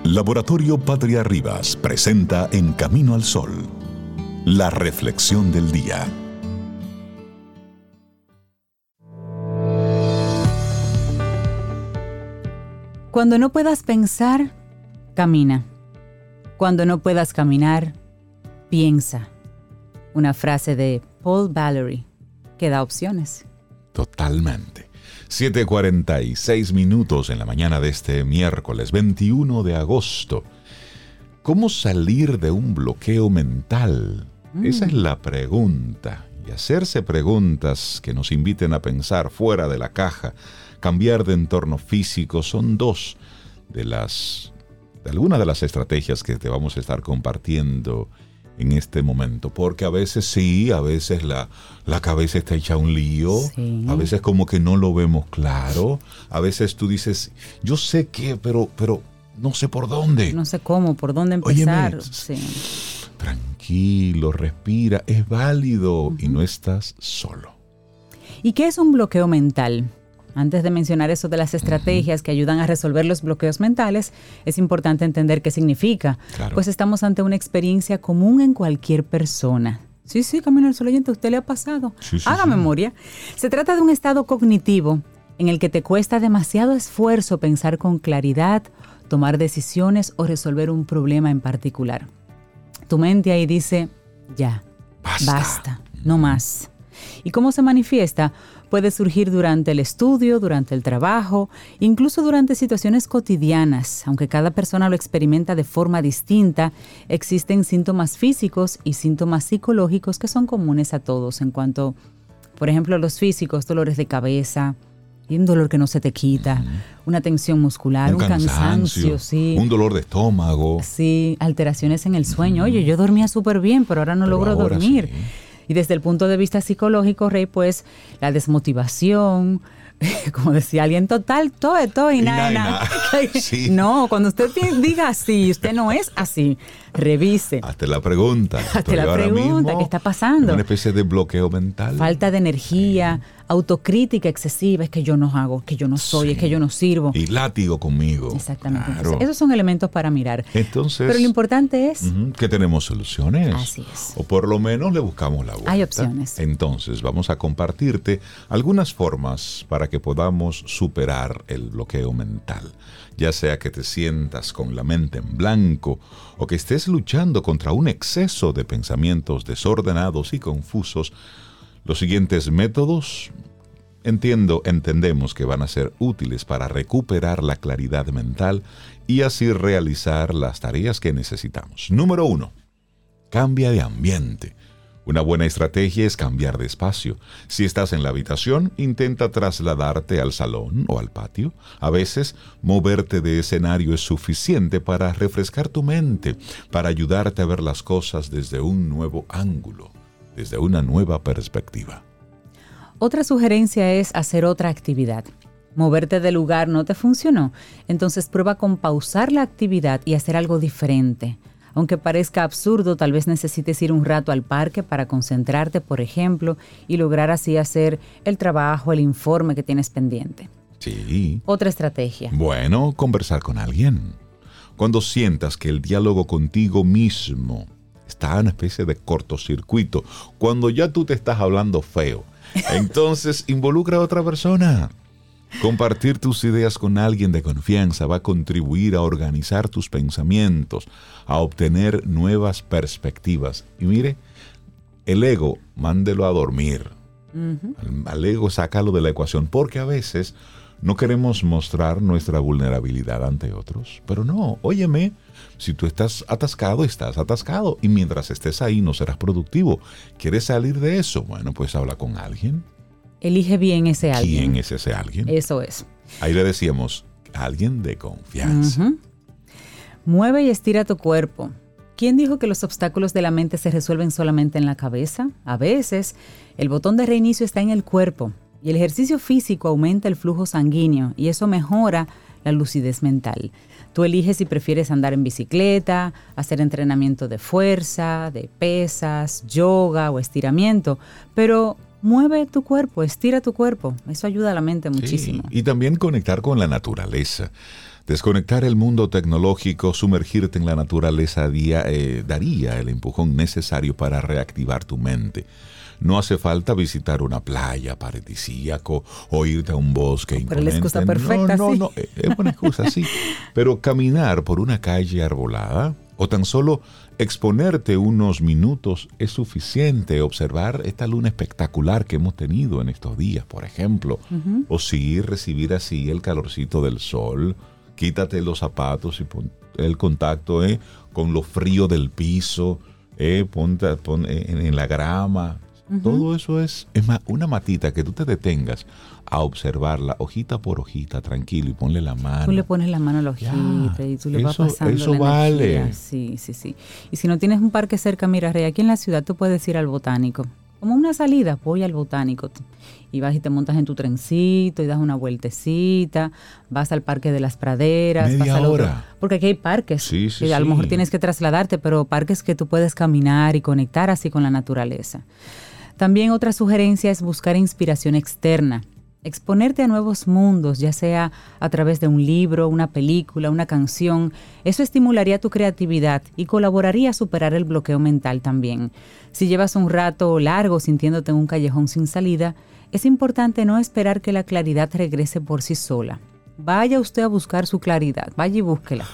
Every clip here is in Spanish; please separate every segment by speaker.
Speaker 1: Laboratorio Patria Rivas presenta En Camino al Sol, la reflexión del día.
Speaker 2: Cuando no puedas pensar, camina. Cuando no puedas caminar, piensa. Una frase de Paul Valery que da opciones.
Speaker 1: Totalmente. 7:46 en la mañana de este miércoles 21 de agosto. ¿Cómo salir de un bloqueo mental? Esa es la pregunta. Y hacerse preguntas que nos inviten a pensar fuera de la caja, cambiar de entorno físico, son dos de algunas de las estrategias que te vamos a estar compartiendo en este momento, porque a veces la cabeza está hecha un lío, sí. A veces como que no lo vemos claro, a veces tú dices, yo sé qué, pero no sé por dónde.
Speaker 2: No sé cómo, por dónde empezar.
Speaker 1: Óyeme, sí. Tranquilo, respira, es válido y no estás solo.
Speaker 2: ¿Y qué es un bloqueo mental? Antes de mencionar eso de las estrategias que ayudan a resolver los bloqueos mentales, es importante entender qué significa. Claro. Pues estamos ante una experiencia común en cualquier persona. Sí, Camino al Sol oyente, ¿a usted le ha pasado? Sí, Haga memoria. Se trata de un estado cognitivo en el que te cuesta demasiado esfuerzo pensar con claridad, tomar decisiones o resolver un problema en particular. Tu mente ahí dice, ya, basta, no más. ¿Y cómo se manifiesta? Puede surgir durante el estudio, durante el trabajo, incluso durante situaciones cotidianas. Aunque cada persona lo experimenta de forma distinta, existen síntomas físicos y síntomas psicológicos que son comunes a todos. En cuanto, por ejemplo, los físicos, dolores de cabeza, y un dolor que no se te quita, una tensión muscular, un cansancio, sí.
Speaker 1: Un dolor de estómago.
Speaker 2: Sí, alteraciones en el sueño. Oye, yo dormía súper bien, pero ahora no logro dormir. Sí. Y desde el punto de vista psicológico, Rey, pues la desmotivación, como decía alguien, total, todo y nada. Sí. No, cuando usted diga así, usted no es así, revise.
Speaker 1: Hazte la pregunta.
Speaker 2: ¿Qué está pasando?
Speaker 1: Una especie de bloqueo mental.
Speaker 2: Falta de energía, autocrítica excesiva, es que yo no hago, que yo no soy, es que yo no sirvo.
Speaker 1: Y látigo conmigo.
Speaker 2: Exactamente. Claro. Entonces, esos son elementos para mirar.
Speaker 1: Entonces,
Speaker 2: pero lo importante es
Speaker 1: que tenemos soluciones.
Speaker 2: Así es.
Speaker 1: O por lo menos le buscamos la vuelta.
Speaker 2: Hay opciones.
Speaker 1: Entonces, vamos a compartirte algunas formas para que podamos superar el bloqueo mental. Ya sea que te sientas con la mente en blanco o que estés luchando contra un exceso de pensamientos desordenados y confusos, los siguientes métodos entendemos que van a ser útiles para recuperar la claridad mental y así realizar las tareas que necesitamos. Número 1. Cambia de ambiente. Una buena estrategia es cambiar de espacio. Si estás en la habitación, intenta trasladarte al salón o al patio. A veces, moverte de escenario es suficiente para refrescar tu mente, para ayudarte a ver las cosas desde un nuevo ángulo, desde una nueva perspectiva.
Speaker 2: Otra sugerencia es hacer otra actividad. Moverte de lugar no te funcionó, entonces prueba con pausar la actividad y hacer algo diferente. Aunque parezca absurdo, tal vez necesites ir un rato al parque para concentrarte, por ejemplo, y lograr así hacer el trabajo, el informe que tienes pendiente.
Speaker 1: Sí.
Speaker 2: Otra estrategia.
Speaker 1: Bueno, conversar con alguien. Cuando sientas que el diálogo contigo mismo está en una especie de cortocircuito, cuando ya tú te estás hablando feo, entonces involucra a otra persona. Compartir tus ideas con alguien de confianza va a contribuir a organizar tus pensamientos, a obtener nuevas perspectivas. Y mire, el ego, mándelo a dormir. Al ego, sácalo de la ecuación, porque a veces no queremos mostrar nuestra vulnerabilidad ante otros. Pero no, óyeme, si tú estás atascado, estás atascado. Y mientras estés ahí no serás productivo. ¿Quieres salir de eso? Bueno, pues habla con alguien.
Speaker 2: Elige bien ese alguien.
Speaker 1: ¿Quién es ese alguien?
Speaker 2: Eso es.
Speaker 1: Ahí le decíamos, alguien de confianza.
Speaker 2: Mueve y estira tu cuerpo. ¿Quién dijo que los obstáculos de la mente se resuelven solamente en la cabeza? A veces, el botón de reinicio está en el cuerpo y el ejercicio físico aumenta el flujo sanguíneo y eso mejora la lucidez mental. Tú eliges si prefieres andar en bicicleta, hacer entrenamiento de fuerza, de pesas, yoga o estiramiento, pero mueve tu cuerpo, estira tu cuerpo. Eso ayuda a la mente muchísimo.
Speaker 1: Sí, y también conectar con la naturaleza. Desconectar el mundo tecnológico, sumergirte en la naturaleza daría el empujón necesario para reactivar tu mente. No hace falta visitar una playa paradisíaco o irte a un bosque imponente.
Speaker 2: Pero la excusa perfecta, sí.
Speaker 1: No, es una excusa, sí. Pero caminar por una calle arbolada o tan solo exponerte unos minutos es suficiente. Observar esta luna espectacular que hemos tenido en estos días, por ejemplo. O sí, recibir así el calorcito del sol. Quítate los zapatos y pon el contacto con lo frío del piso. Ponte en la grama. Todo eso es más, una matita que tú te detengas a observarla hojita por hojita, tranquilo, y ponle la mano.
Speaker 2: Tú le pones la mano a la hojita y tú le vas pasando
Speaker 1: eso
Speaker 2: la
Speaker 1: vale.
Speaker 2: energía. Sí. Y si no tienes un parque cerca, mira, Rey, aquí en la ciudad tú puedes ir al botánico. Como una salida, voy al botánico. Y vas y te montas en tu trencito y das una vueltecita, vas al Parque de las Praderas.
Speaker 1: Media
Speaker 2: vas al
Speaker 1: hora.
Speaker 2: otro, porque aquí hay parques.
Speaker 1: Sí,
Speaker 2: a lo mejor tienes que trasladarte, pero parques que tú puedes caminar y conectar así con la naturaleza. También otra sugerencia es buscar inspiración externa. Exponerte a nuevos mundos, ya sea a través de un libro, una película, una canción. Eso estimularía tu creatividad y colaboraría a superar el bloqueo mental también. Si llevas un rato largo sintiéndote en un callejón sin salida, es importante no esperar que la claridad regrese por sí sola. Vaya usted a buscar su claridad, vaya y búsquela.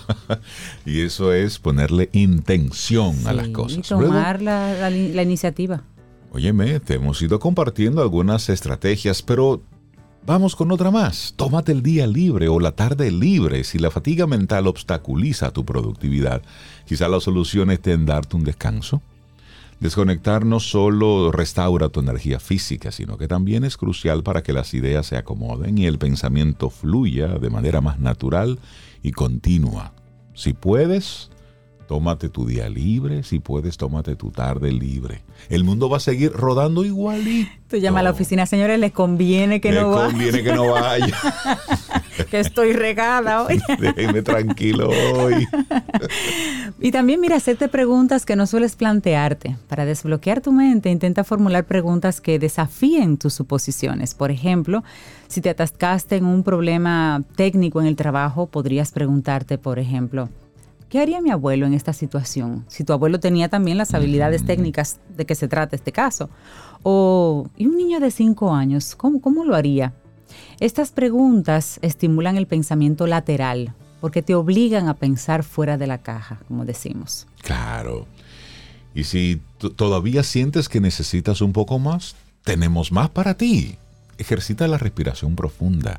Speaker 1: Y eso es ponerle intención a las cosas.
Speaker 2: Y tomar la iniciativa.
Speaker 1: Óyeme, te hemos ido compartiendo algunas estrategias, pero vamos con otra más. Tómate el día libre o la tarde libre. Si la fatiga mental obstaculiza tu productividad, quizá la solución esté en darte un descanso. Desconectar no solo restaura tu energía física, sino que también es crucial para que las ideas se acomoden y el pensamiento fluya de manera más natural y continua. Si puedes, tómate tu día libre. Si puedes, tómate tu tarde libre. El mundo va a seguir rodando igualito.
Speaker 2: Tú llamas a la oficina, señores, les conviene que no vaya.
Speaker 1: Les conviene que no vaya.
Speaker 2: Que estoy regada hoy.
Speaker 1: Déjeme tranquilo hoy.
Speaker 2: Y también, mira, hacerte preguntas que no sueles plantearte. Para desbloquear tu mente, intenta formular preguntas que desafíen tus suposiciones. Por ejemplo, si te atascaste en un problema técnico en el trabajo, podrías preguntarte, por ejemplo, ¿qué haría mi abuelo en esta situación? Si tu abuelo tenía también las habilidades técnicas de que se trata este caso. ¿Y un niño de 5 años? ¿Cómo lo haría? Estas preguntas estimulan el pensamiento lateral porque te obligan a pensar fuera de la caja, como decimos.
Speaker 1: Claro. Y si todavía sientes que necesitas un poco más, tenemos más para ti. Ejercita la respiración profunda.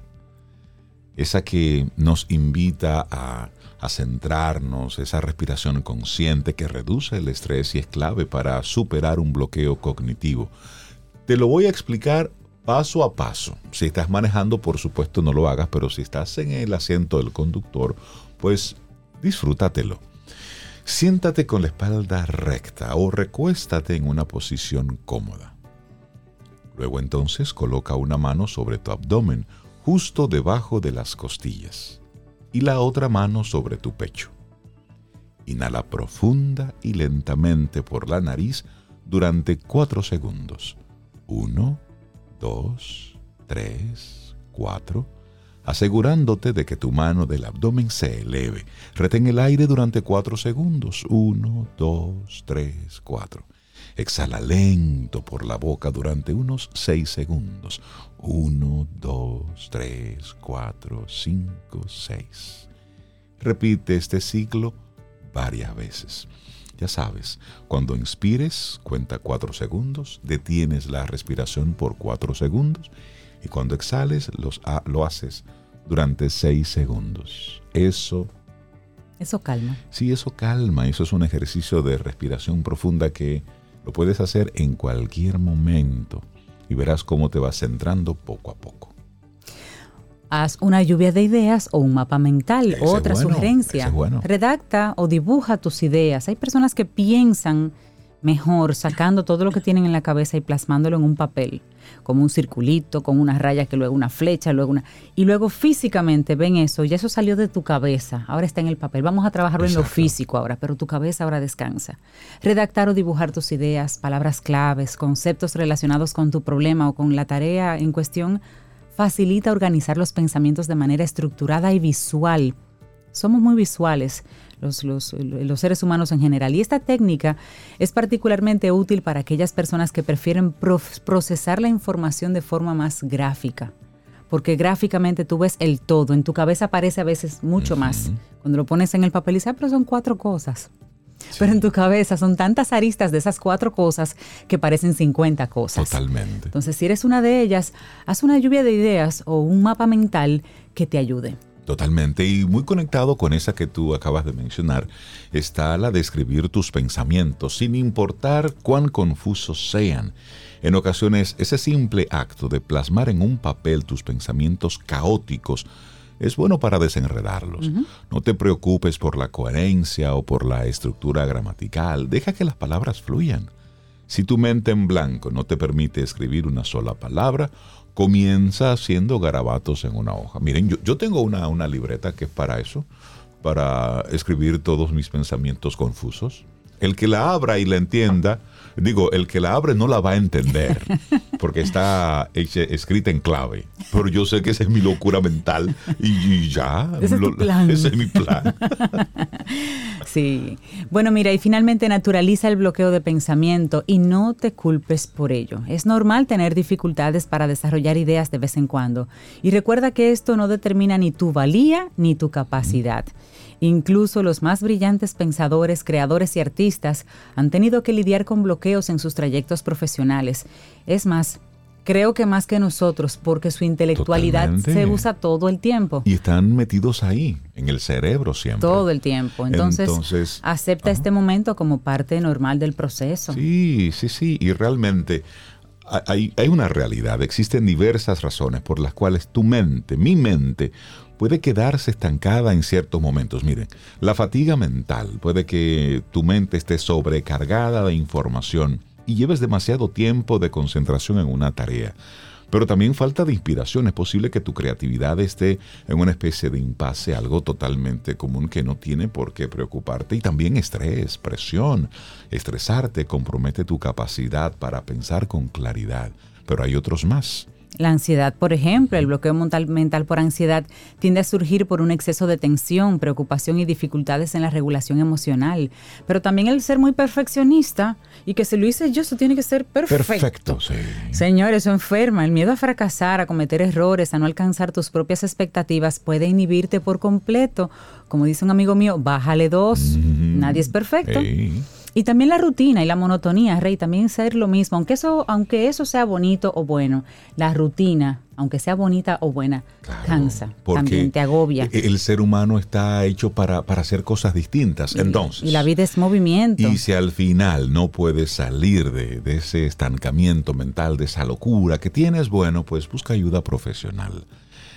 Speaker 1: Esa que nos invita a centrarnos, esa respiración consciente que reduce el estrés y es clave para superar un bloqueo cognitivo. Te lo voy a explicar paso a paso. Si estás manejando, por supuesto no lo hagas, pero si estás en el asiento del conductor, pues disfrútatelo. Siéntate con la espalda recta o recuéstate en una posición cómoda. Luego entonces coloca una mano sobre tu abdomen, justo debajo de las costillas, y la otra mano sobre tu pecho. Inhala profunda y lentamente por la nariz durante 4 segundos. 1, 2, 3, 4, asegurándote de que tu mano del abdomen se eleve. Retén el aire durante 4 segundos. 1, 2, 3, 4. Exhala lento por la boca durante unos 6 segundos. 1, 2, 3, 4, 5, 6. Repite este ciclo varias veces. Ya sabes, cuando inspires, cuenta 4 segundos, detienes la respiración por 4 segundos y cuando exhales, lo haces durante 6 segundos. Eso
Speaker 2: calma.
Speaker 1: Sí, eso calma. Eso es un ejercicio de respiración profunda que lo puedes hacer en cualquier momento y verás cómo te vas centrando poco a poco.
Speaker 2: Haz una lluvia de ideas o un mapa mental. Otra sugerencia. Redacta o dibuja tus ideas. Hay personas que piensan mejor sacando todo lo que tienen en la cabeza y plasmándolo en un papel, como un circulito, con una raya, que luego una flecha, y luego físicamente ven eso, ya eso salió de tu cabeza, ahora está en el papel. Vamos a trabajarlo en lo físico ahora, pero tu cabeza ahora descansa. Redactar o dibujar tus ideas, palabras claves, conceptos relacionados con tu problema o con la tarea en cuestión, facilita organizar los pensamientos de manera estructurada y visual. Somos muy visuales los seres humanos en general, y esta técnica es particularmente útil para aquellas personas que prefieren procesar la información de forma más gráfica, porque gráficamente tú ves el todo, en tu cabeza aparece a veces mucho más. Cuando lo pones en el papel dices, pero son 4 cosas. Sí. Pero en tu cabeza son tantas aristas de esas 4 cosas que parecen 50 cosas.
Speaker 1: Totalmente.
Speaker 2: Entonces, si eres una de ellas, haz una lluvia de ideas o un mapa mental que te ayude.
Speaker 1: Totalmente, y muy conectado con esa que tú acabas de mencionar, está la de escribir tus pensamientos, sin importar cuán confusos sean. En ocasiones, ese simple acto de plasmar en un papel tus pensamientos caóticos es bueno para desenredarlos. No te preocupes por la coherencia o por la estructura gramatical, deja que las palabras fluyan. Si tu mente en blanco no te permite escribir una sola palabra, comienza haciendo garabatos en una hoja. Miren, yo tengo una libreta que es para eso, para escribir todos mis pensamientos confusos. El que la abra y la entienda, el que la abre no la va a entender, porque está escrita en clave. Pero yo sé que esa es mi locura mental y ya.
Speaker 2: Ese es tu plan.
Speaker 1: Ese es mi plan.
Speaker 2: Sí. Bueno, mira, y finalmente naturaliza el bloqueo de pensamiento y no te culpes por ello. Es normal tener dificultades para desarrollar ideas de vez en cuando. Y recuerda que esto no determina ni tu valía ni tu capacidad. Incluso los más brillantes pensadores, creadores y artistas han tenido que lidiar con bloqueos en sus trayectos profesionales. Es más, creo que más que nosotros, porque su intelectualidad se usa todo el tiempo.
Speaker 1: Y están metidos ahí, en el cerebro siempre.
Speaker 2: Todo el tiempo. Entonces acepta este momento como parte normal del proceso.
Speaker 1: Sí. Y realmente hay una realidad. Existen diversas razones por las cuales mi mente, puede quedarse estancada en ciertos momentos. Miren, la fatiga mental puede que tu mente esté sobrecargada de información y lleves demasiado tiempo de concentración en una tarea. Pero también falta de inspiración. Es posible que tu creatividad esté en una especie de impasse, algo totalmente común que no tiene por qué preocuparte. Y también estrés, presión. Estresarte compromete tu capacidad para pensar con claridad. Pero hay otros más.
Speaker 2: La ansiedad, por ejemplo, el bloqueo mental por ansiedad tiende a surgir por un exceso de tensión, preocupación y dificultades en la regulación emocional. Pero también el ser muy perfeccionista y que si lo hice yo, eso tiene que ser perfecto.
Speaker 1: Perfecto, sí.
Speaker 2: Señor, eso enferma. El miedo a fracasar, a cometer errores, a no alcanzar tus propias expectativas puede inhibirte por completo. Como dice un amigo mío, bájale 2. Nadie es perfecto.
Speaker 1: Hey.
Speaker 2: Y también la rutina y la monotonía, Rey, también ser lo mismo. Aunque eso sea bonito o bueno, la rutina, aunque sea bonita o buena, cansa, también te agobia.
Speaker 1: El ser humano está hecho para hacer cosas distintas. Entonces,
Speaker 2: y la vida es movimiento.
Speaker 1: Y si al final no puedes salir de ese estancamiento mental, de esa locura que tienes, bueno, pues busca ayuda profesional.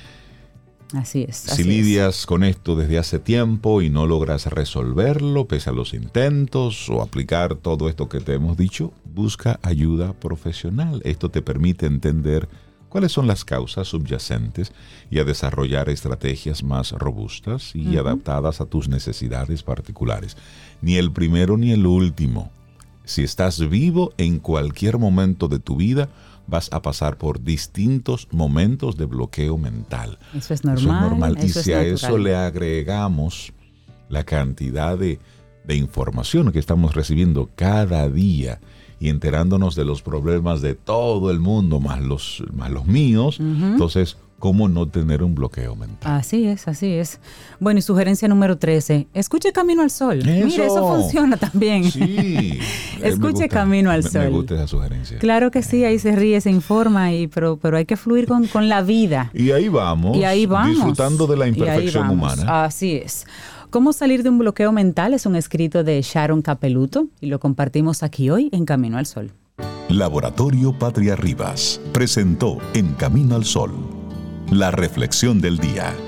Speaker 2: Así es.
Speaker 1: Si lidias con esto desde hace tiempo y no logras resolverlo pese a los intentos o aplicar todo esto que te hemos dicho, busca ayuda profesional. Esto te permite entender cuáles son las causas subyacentes y a desarrollar estrategias más robustas y adaptadas a tus necesidades particulares. Ni el primero ni el último. Si estás vivo en cualquier momento de tu vida, vas a pasar por distintos momentos de bloqueo mental.
Speaker 2: Eso es normal.
Speaker 1: Y si a eso le agregamos la cantidad de información que estamos recibiendo cada día y enterándonos de los problemas de todo el mundo, más los míos, entonces, ¿cómo no tener un bloqueo mental?
Speaker 2: Así es. Bueno, y sugerencia número 13, escuche Camino al Sol. Mire, eso funciona también.
Speaker 1: Sí.
Speaker 2: Escuche Camino al Sol.
Speaker 1: Me gusta esa sugerencia.
Speaker 2: Claro que sí, ahí se ríe, se informa, pero hay que fluir con la vida.
Speaker 1: Y ahí vamos. Disfrutando de la imperfección humana.
Speaker 2: Así es. Cómo salir de un bloqueo mental es un escrito de Sharon Capeluto y lo compartimos aquí hoy en Camino al Sol.
Speaker 3: Laboratorio Patria Rivas presentó En Camino al Sol, la reflexión del día.